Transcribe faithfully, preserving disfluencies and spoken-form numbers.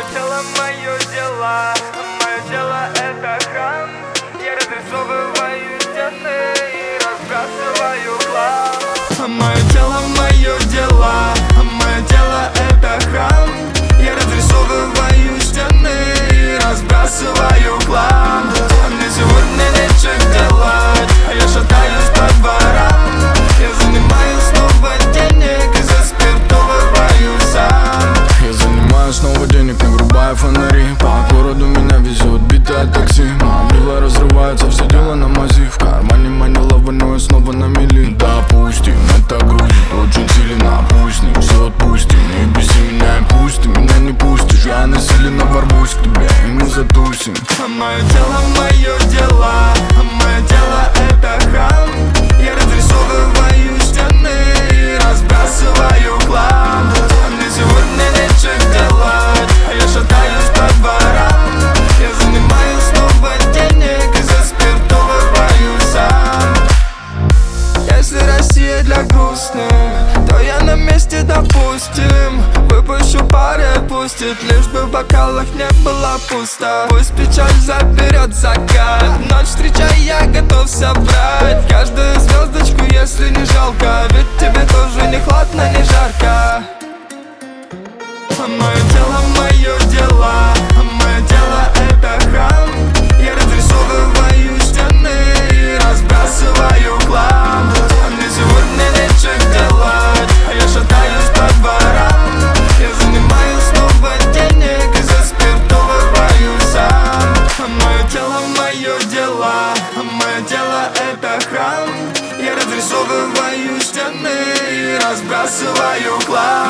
Мое тело, мое дело, мое тело это храм. Я разрисовываю стены и разбрасываю хлам. Мое тело, мое дело, мое тело это храм. Я разрисовываю стены и разбрасываю хлам. Мне сегодня нечего делать, а я шатаюсь по дворам. Я занимаю снова денег и заспиртовываю сам. Я занимаю снова денег, не врубая фонари. По городу меня везет битое такси. Мобила разрывается, все дело на мази. В кармане манила, но я снова на мели. Допустим, это грузит очень сильно. Пусть не все отпустим, не беси меня и пусть ты меня не пустишь. Я насиленно ворвусь к тебе и мы затусим. Мое тело, мое дело, мое тело это храм. Я разрисовываю стены и разбрасываю хлам. Мне сегодня нечего делать, а я шатаюсь по дворам. Я занимаю снова денег и заспиртовываю сам. Если Россия для грустных, то я на месте, допустим. Выпущу пары, пустит, лишь бы в бокалах не было пусто. Пусть печаль заберет закат, ночь встречай, я готов собрать каждую звездочку, если не жалко. Ведь тебе тоже не хладно, не жарко. Мое тело, мое дело, мое тело это храм. Я разрисовываю стены и разбрасываю хлам. Мне сегодня нечего делать, а я шатаюсь по дворам. Я занимаю снова денег и заспиртовываю сам. Мое тело, мое дело, мое тело это храм. Я разрисовываю стены и разбрасываю хлам.